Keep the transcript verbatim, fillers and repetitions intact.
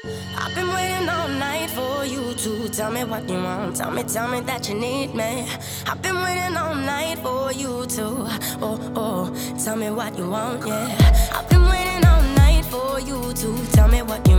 I've been waiting all night for you to tell me what you want. Tell me, tell me that you need me. I've been waiting all night for you to, oh, oh, tell me what you want, yeah. I've been waiting all night for you to tell me what you